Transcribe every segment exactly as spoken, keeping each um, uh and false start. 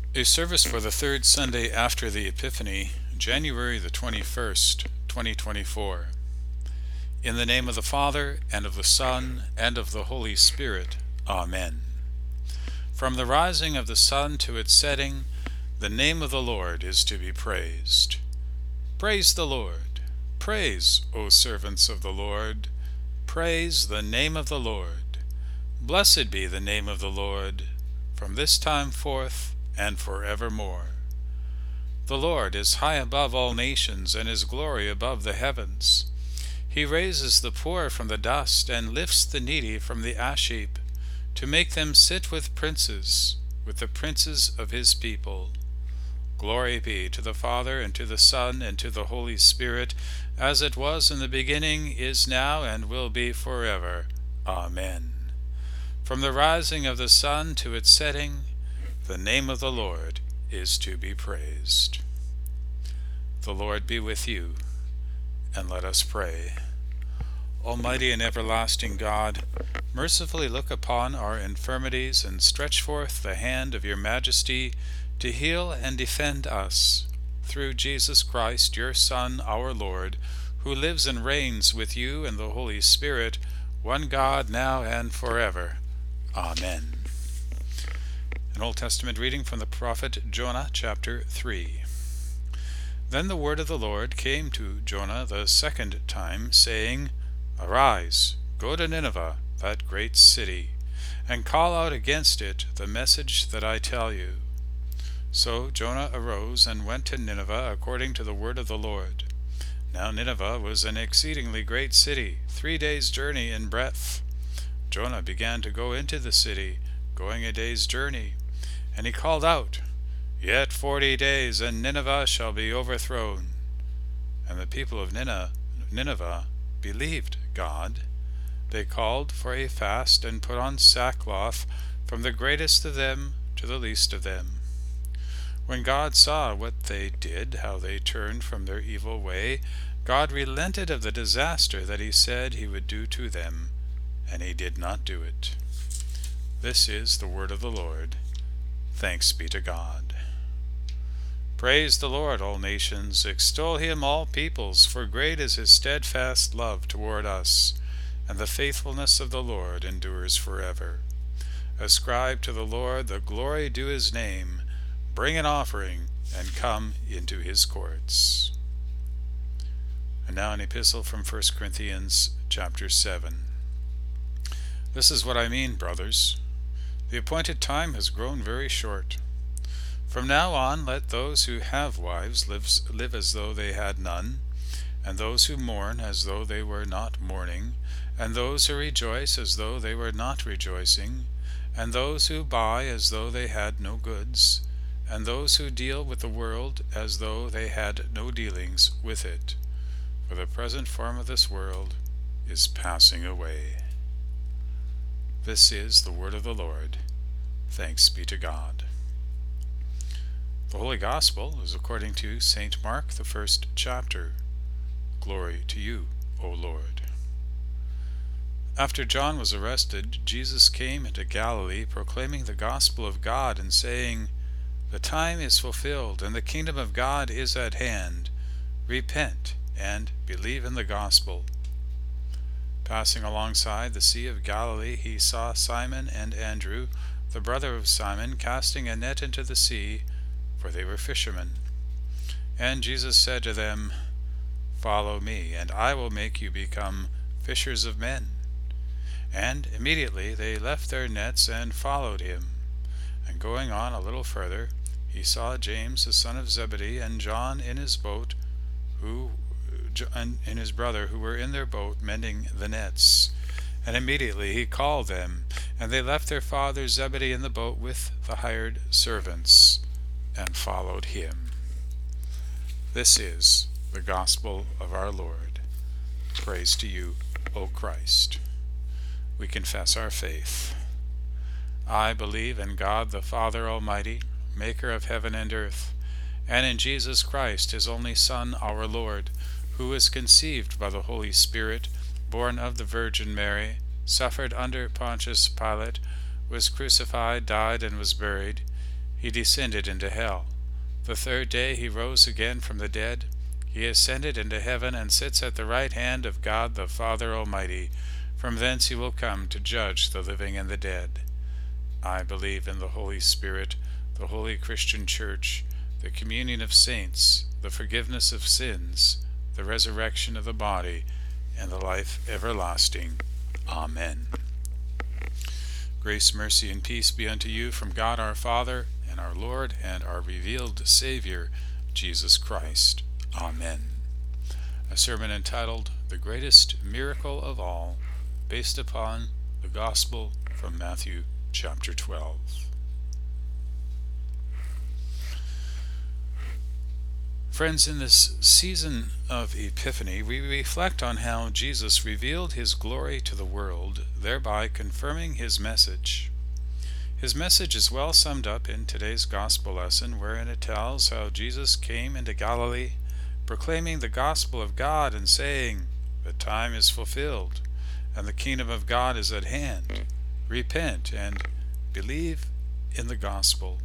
A service for the third Sunday after the Epiphany, January the twenty-first, twenty twenty-four. In the name of the Father, and of the Son, and of the Holy Spirit. Amen. From the rising of the sun to its setting, the name of the Lord is to be praised. Praise the Lord. Praise, O servants of the Lord. Praise the name of the Lord. Blessed be the name of the Lord, from this time forth and forevermore. The Lord is high above all nations, and his glory above the heavens. He raises the poor from the dust, and lifts the needy from the ash heap, to make them sit with princes, with the princes of his people. Glory be to the Father, and to the Son, and to the Holy Spirit, as it was in the beginning, is now, and will be forever. Amen. From the rising of the sun to its setting, the name of the Lord is to be praised. The Lord be with you, and let us pray. Almighty and everlasting God, mercifully look upon our infirmities, and stretch forth the hand of your majesty to heal and defend us, through Jesus Christ, your Son, our Lord, who lives and reigns with you and the Holy Spirit, one God, now and forever. Amen. An Old Testament reading from the prophet Jonah, chapter three. Then the word of the Lord came to Jonah the second time, saying, Arise, go to Nineveh, that great city, and call out against it the message that I tell you. So Jonah arose and went to Nineveh according to the word of the Lord. Now Nineveh was an exceedingly great city, three days' journey in breadth. Jonah began to go into the city, going a day's journey. And he called out, Yet forty days, and Nineveh shall be overthrown. And the people of Nineveh believed God. They called for a fast, and put on sackcloth, from the greatest of them to the least of them. When God saw what they did, how they turned from their evil way, God relented of the disaster that he said he would do to them, and he did not do it. This is the word of the Lord. Thanks be to God. Praise the Lord, all nations. Extol him, all peoples, for great is his steadfast love toward us, and the faithfulness of the Lord endures forever. Ascribe to the Lord the glory due his name. Bring an offering, and come into his courts. And now an epistle from First Corinthians chapter seven. This is what I mean, brothers. The appointed time has grown very short. From now on let those who have wives live, live as though they had none, and those who mourn as though they were not mourning, and those who rejoice as though they were not rejoicing, and those who buy as though they had no goods, and those who deal with the world as though they had no dealings with it. For the present form of this world is passing away. This is the word of the Lord. Thanks be to God. The Holy Gospel is according to Saint Mark, the first chapter. Glory to you, O Lord. After John was arrested, Jesus came into Galilee, proclaiming the gospel of God, and saying, The time is fulfilled, and the kingdom of God is at hand. Repent, and believe in the gospel. Passing alongside the Sea of Galilee, he saw Simon and Andrew, the brother of Simon, casting a net into the sea, for they were fishermen. And Jesus said to them, Follow me, and I will make you become fishers of men. And immediately they left their nets and followed him. And going on a little further, he saw James the son of Zebedee and John in his boat, who and his brother, who were in their boat mending the nets. And immediately he called them, and they left their father Zebedee in the boat with the hired servants, and followed him. This is the gospel of our Lord. Praise to you, O Christ. We confess our faith. I believe in God the Father Almighty, maker of heaven and earth, and in Jesus Christ, his only Son, our Lord, who was conceived by the Holy Spirit, born of the Virgin Mary, suffered under Pontius Pilate, was crucified, died, and was buried. he descended into hell. The third day he rose again from the dead. He ascended into heaven and sits at the right hand of God the Father Almighty. From thence he will come to judge the living and the dead. I believe in the Holy Spirit, the holy Christian Church, the communion of saints, the forgiveness of sins, the resurrection of the body, and the life everlasting. Amen. Grace, mercy, and peace be unto you from God our Father, and our Lord, and our revealed Savior, Jesus Christ. Amen. A sermon entitled, The Greatest Miracle of All, based upon the Gospel from Matthew chapter twelve. Friends, in this season of Epiphany, we reflect on how Jesus revealed his glory to the world, thereby confirming his message. His message is well summed up in today's gospel lesson, wherein it tells how Jesus came into Galilee, proclaiming the gospel of God and saying, "The time is fulfilled, and the kingdom of God is at hand. Repent and believe in the gospel."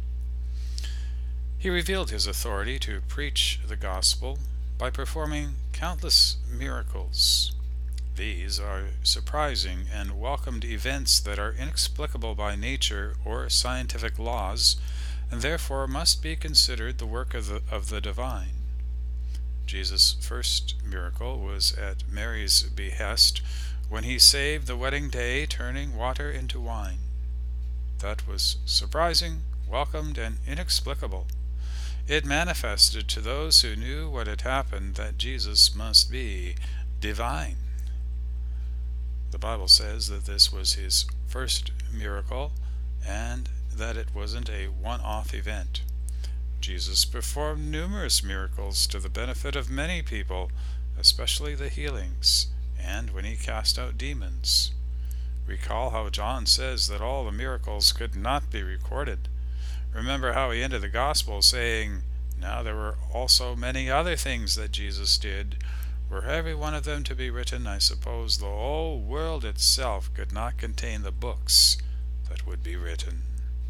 He revealed his authority to preach the gospel by performing countless miracles. These are surprising and welcomed events that are inexplicable by nature or scientific laws, and therefore must be considered the work of the, of the divine. Jesus' first miracle was at Mary's behest, when he saved the wedding day, turning water into wine. That was surprising, welcomed, and inexplicable. It manifested to those who knew what had happened that Jesus must be divine. The Bible says that this was his first miracle and that it wasn't a one-off event. Jesus performed numerous miracles to the benefit of many people, especially the healings, and when he cast out demons. Recall how John says that all the miracles could not be recorded. Remember how he ended the gospel saying, "Now there were also many other things that Jesus did. Were every one of them to be written, I suppose the whole world itself could not contain the books that would be written."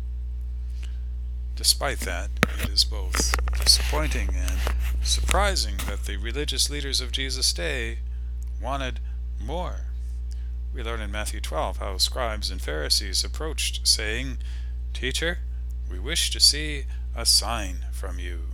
Despite that, it is both disappointing and surprising that the religious leaders of Jesus' day wanted more. We learn in Matthew twelve how scribes and Pharisees approached, saying, "Teacher, we wish to see a sign from you."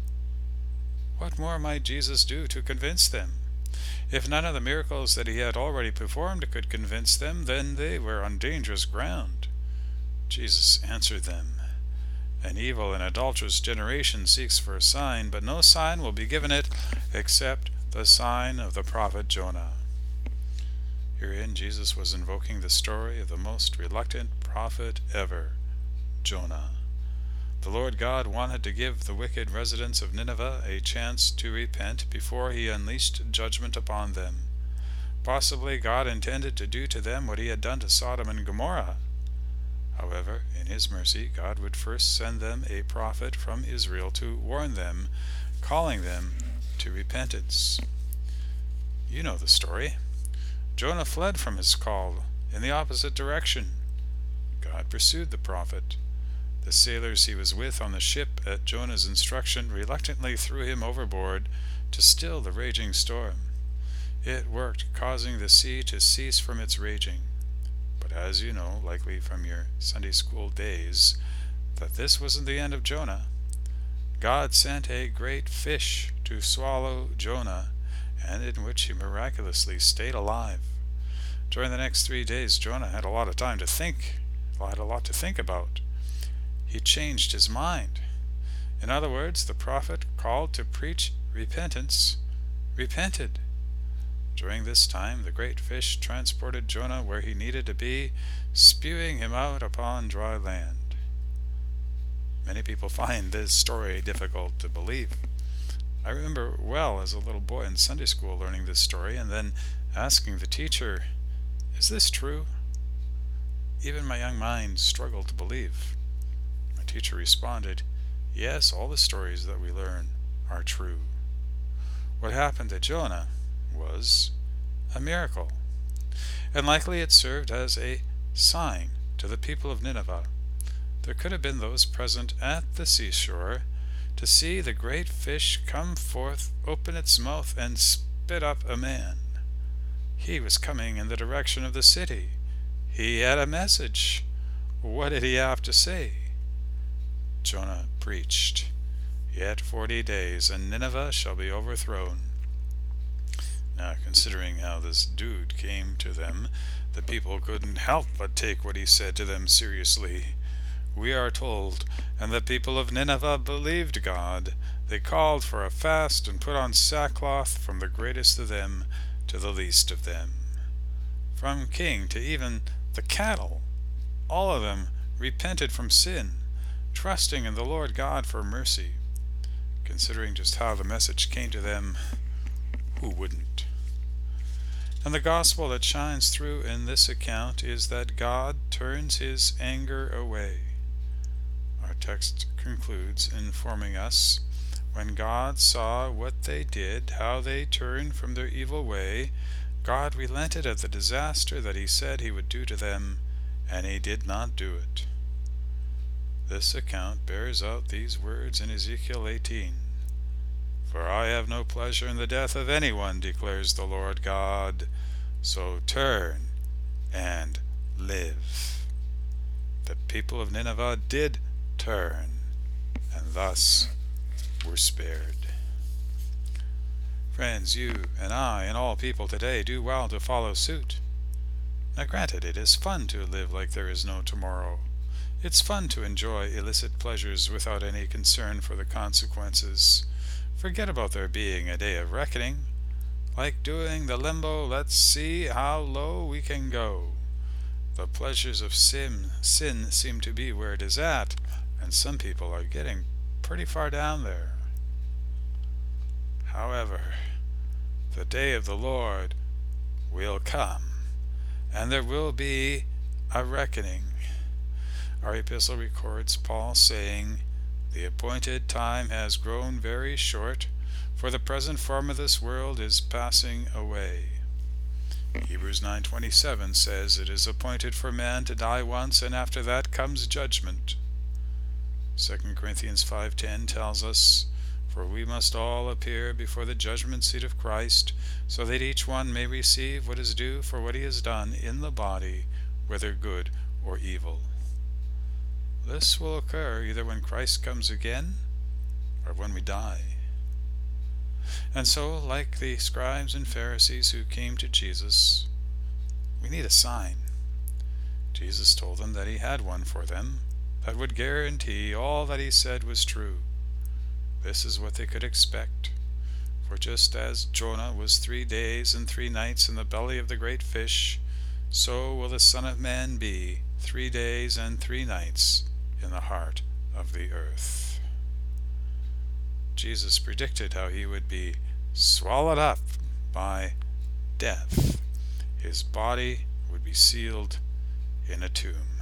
What more might Jesus do to convince them? If none of the miracles that he had already performed could convince them, then they were on dangerous ground. Jesus answered them, "An evil and adulterous generation seeks for a sign, but no sign will be given it except the sign of the prophet Jonah." Herein Jesus was invoking the story of the most reluctant prophet ever, Jonah. The Lord God wanted to give the wicked residents of Nineveh a chance to repent before he unleashed judgment upon them. Possibly God intended to do to them what he had done to Sodom and Gomorrah. However, in his mercy, God would first send them a prophet from Israel to warn them, calling them to repentance. You know the story. Jonah fled from his call in the opposite direction. God pursued the prophet. The sailors he was with on the ship at Jonah's instruction reluctantly threw him overboard to still the raging storm. It worked, causing the sea to cease from its raging. But as you know, likely from your Sunday school days, that this wasn't the end of Jonah. God sent a great fish to swallow Jonah, and in which he miraculously stayed alive. During the next three days, Jonah had a lot of time to think, had a lot to think about. He changed his mind. In other words, the prophet called to preach repentance repented. During this time, the great fish transported Jonah where he needed to be, spewing him out upon dry land. Many people find this story difficult to believe. I remember well as a little boy in Sunday school learning this story and then asking the teacher, "Is this true?" Even my young mind struggled to believe. My teacher responded, "Yes, all the stories that we learn are true." What happened to Jonah was a miracle, and likely it served as a sign to the people of Nineveh. there could have been those present at the seashore to see the great fish come forth, open its mouth, and spit up a man. He was coming in the direction of the city. He had a message. What did he have to say? Jonah preached, "Yet forty days, and Nineveh shall be overthrown." Now, considering how this dude came to them, the people couldn't help but take what he said to them seriously. We are told, "And the people of Nineveh believed God. They called for a fast and put on sackcloth, from the greatest of them to the least of them." From king to even the cattle, all of them repented from sin, trusting in the Lord God for mercy. Considering just how the message came to them, who wouldn't? And the gospel that shines through in this account is that God turns his anger away. Our text concludes informing us, "When God saw what they did, how they turned from their evil way, God relented of the disaster that he said he would do to them, and he did not do it." This account bears out these words in Ezekiel eighteen. "For I have no pleasure in the death of anyone, declares the Lord God. So turn and live." The people of Nineveh did turn, and thus were spared. Friends, you and I and all people today do well to follow suit. Now granted, it is fun to live like there is no tomorrow. It's fun to enjoy illicit pleasures without any concern for the consequences. Forget about there being a day of reckoning. Like doing the limbo, let's see how low we can go. The pleasures of sin, sin seem to be where it is at, and some people are getting pretty far down there. However, the day of the Lord will come, and there will be a reckoning. Our epistle records Paul saying, "The appointed time has grown very short, for the present form of this world is passing away." Hebrews nine twenty-seven says it is appointed for man to die once, and after that comes judgment. Second Corinthians five ten tells us, "For we must all appear before the judgment seat of Christ, so that each one may receive what is due for what he has done in the body, whether good or evil." This will occur either when Christ comes again or when we die. And so, like the scribes and Pharisees who came to Jesus, we need a sign. Jesus told them that he had one for them that would guarantee all that he said was true. This is what they could expect. For just as Jonah was three days and three nights in the belly of the great fish, so will the Son of Man be three days and three nights in the heart of the earth. Jesus predicted how he would be swallowed up by death. His body would be sealed in a tomb.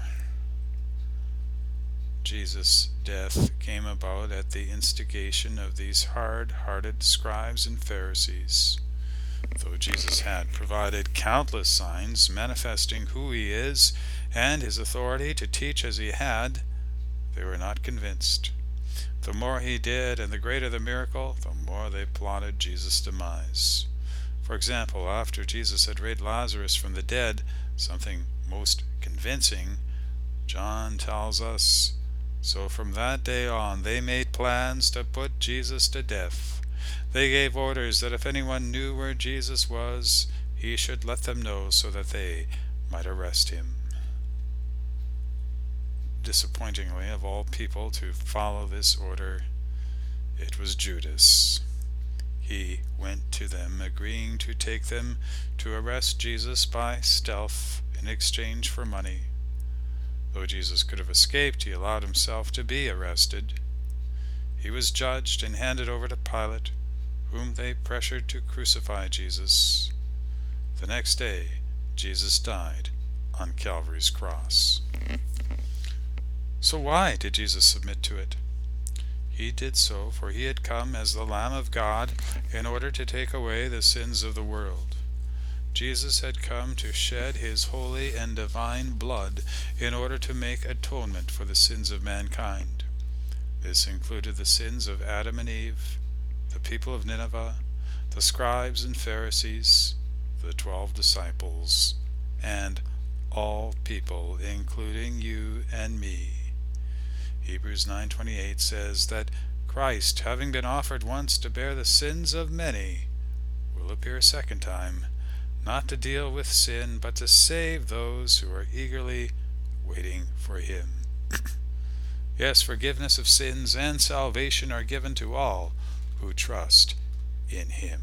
Jesus' death came about at the instigation of these hard-hearted scribes and Pharisees. Though Jesus had provided countless signs manifesting who he is and his authority to teach as he had, they were not convinced. The more he did and the greater the miracle, the more they plotted Jesus' demise. For example, after Jesus had raised Lazarus from the dead, something most convincing, John tells us, "So from that day on they made plans to put Jesus to death. They gave orders that if anyone knew where Jesus was, he should let them know so that they might arrest him." Disappointingly, of all people to follow this order, it was Judas. He went to them, agreeing to take them to arrest Jesus by stealth in exchange for money. Though Jesus could have escaped, he allowed himself to be arrested. He was judged and handed over to Pilate, whom they pressured to crucify Jesus. The next day, Jesus died on Calvary's cross. So why did Jesus submit to it? He did so for he had come as the Lamb of God in order to take away the sins of the world. Jesus had come to shed his holy and divine blood in order to make atonement for the sins of mankind. This included the sins of Adam and Eve, the people of Nineveh, the scribes and Pharisees, the twelve disciples, and all people, including you and me. Hebrews nine twenty-eight says that Christ, having been offered once to bear the sins of many, will appear a second time, not to deal with sin, but to save those who are eagerly waiting for him. Yes, forgiveness of sins and salvation are given to all who trust in him.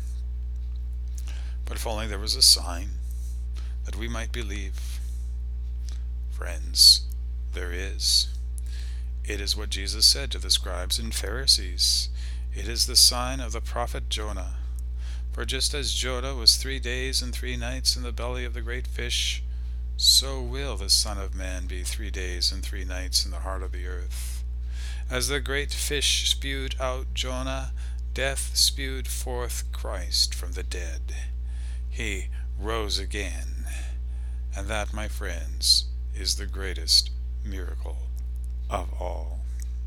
But if only there was a sign that we might believe. Friends, there is. It is what Jesus said to the scribes and Pharisees. It is the sign of the prophet Jonah. For just as Jonah was three days and three nights in the belly of the great fish, so will the Son of Man be three days and three nights in the heart of the earth. As the great fish spewed out Jonah, death spewed forth Christ from the dead. He rose again, and that, my friends, is the greatest miracle of all.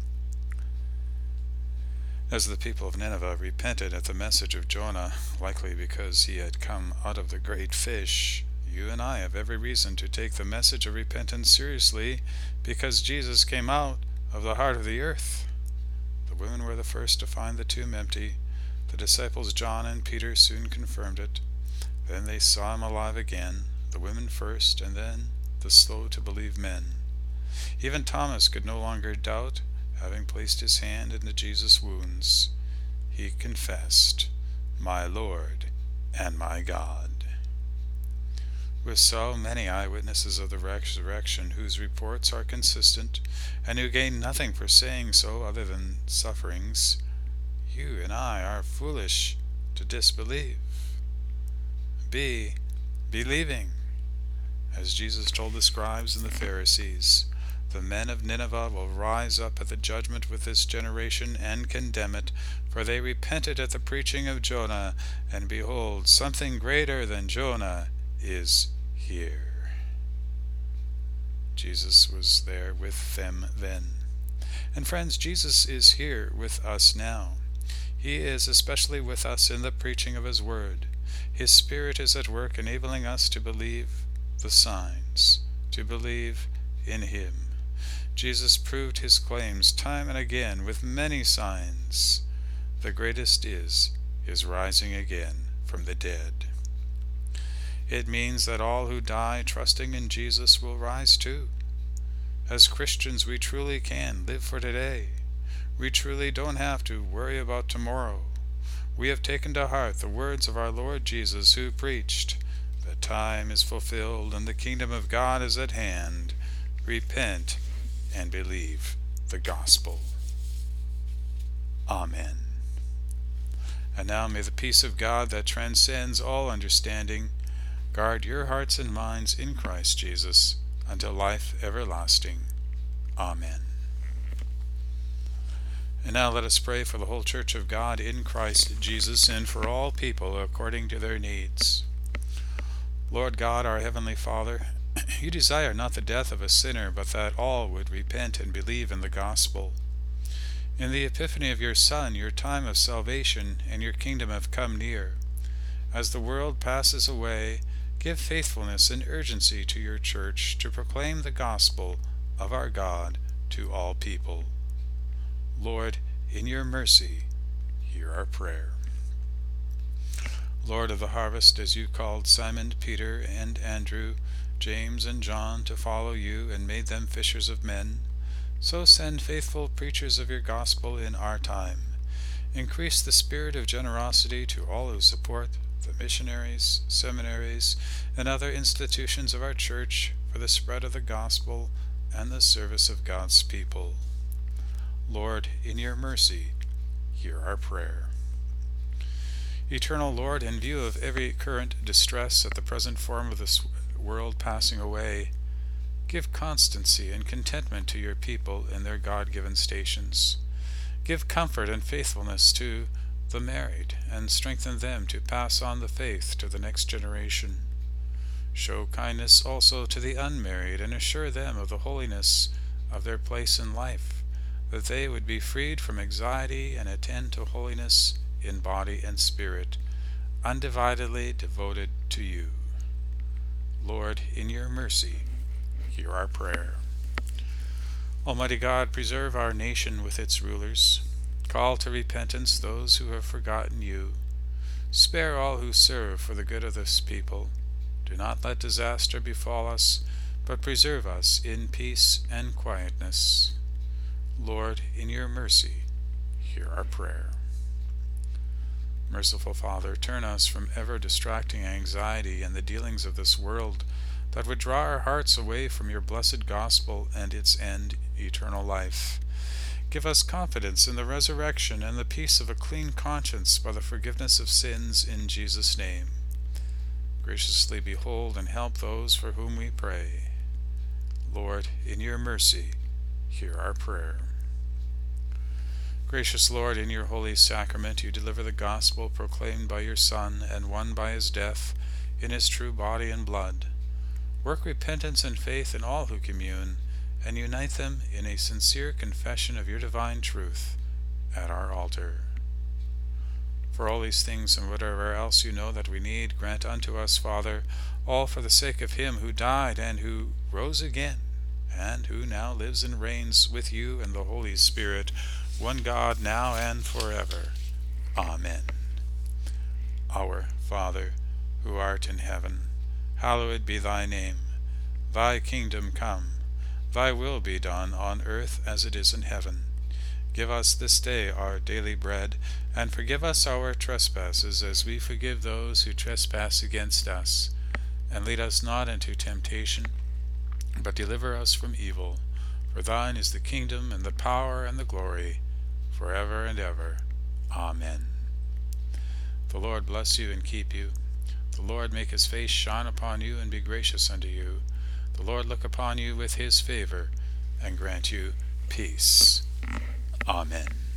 As the people of Nineveh repented at the message of Jonah, likely because he had come out of the great fish, you and I have every reason to take the message of repentance seriously, because Jesus came out of the heart of the earth. The women were the first to find the tomb empty. The disciples John and Peter soon confirmed it. Then they saw him alive again, the women first, and then the slow-to-believe men. Even Thomas could no longer doubt, having placed his hand into Jesus' wounds. He confessed, "My Lord and my God." With so many eyewitnesses of the resurrection whose reports are consistent, and who gain nothing for saying so other than sufferings, you and I are foolish to disbelieve. Be believing. As Jesus told the scribes and the Pharisees, the men of Nineveh will rise up at the judgment with this generation and condemn it, for they repented at the preaching of Jonah, and behold, something greater than Jonah is here. Jesus was there with them then. And friends, Jesus is here with us now. He is especially with us in the preaching of his word. His Spirit is at work enabling us to believe the signs, to believe in him. Jesus proved his claims time and again with many signs. The greatest is his rising again from the dead. It means that all who die trusting in Jesus will rise too. As Christians, we truly can live for today. We truly don't have to worry about tomorrow. We have taken to heart the words of our Lord Jesus, who preached, "The time is fulfilled and the kingdom of God is at hand. Repent and believe the gospel." Amen. And now may the peace of God that transcends all understanding guard your hearts and minds in Christ Jesus until life everlasting. Amen. And now let us pray for the whole Church of God in Christ Jesus, and for all people according to their needs. Lord God, our heavenly Father, you desire not the death of a sinner, but that all would repent and believe in the gospel. In the epiphany of your Son, your time of salvation and your kingdom have come near. As the world passes away, give faithfulness and urgency to your church to proclaim the gospel of our God to all people. Lord, in your mercy, hear our prayer. Lord of the harvest, as you called Simon, Peter, and Andrew, James, and John to follow you and made them fishers of men, so send faithful preachers of your gospel in our time. Increase the spirit of generosity to all who support the missionaries, seminaries, and other institutions of our church for the spread of the gospel and the service of God's people. Lord, in your mercy, hear our prayer. Eternal Lord, in view of every current distress at the present form of this world passing away, give constancy and contentment to your people in their God-given stations. Give comfort and faithfulness to the married, and strengthen them to pass on the faith to the next generation. Show kindness also to the unmarried, and assure them of the holiness of their place in life, that they would be freed from anxiety and attend to holiness in body and spirit, undividedly devoted to you. Lord, in your mercy, hear our prayer. Almighty God, preserve our nation with its rulers. Call to repentance those who have forgotten you. Spare all who serve for the good of this people. Do not let disaster befall us, but preserve us in peace and quietness. Lord, in your mercy, hear our prayer. Merciful Father, turn us from ever-distracting anxiety and the dealings of this world that would draw our hearts away from your blessed gospel and its end, eternal life. Give us confidence in the resurrection and the peace of a clean conscience by the forgiveness of sins in Jesus' name. Graciously behold and help those for whom we pray. Lord, in your mercy, hear our prayer. Gracious Lord, in your holy sacrament you deliver the gospel proclaimed by your Son and won by his death in his true body and blood. Work repentance and faith in all who commune, and unite them in a sincere confession of your divine truth at our altar. For all these things and whatever else you know that we need, grant unto us, Father, all for the sake of him who died and who rose again, and who now lives and reigns with you and the Holy Spirit, one God, now and forever. Amen. Our Father, who art in heaven, hallowed be thy name. Thy kingdom come. Thy will be done on earth as it is in heaven. Give us this day our daily bread, and forgive us our trespasses as we forgive those who trespass against us. And lead us not into temptation, but deliver us from evil. For thine is the kingdom, and the power, and the glory, forever and ever. Amen. The Lord bless you and keep you. The Lord make his face shine upon you and be gracious unto you. The Lord look upon you with his favor and grant you peace. Amen.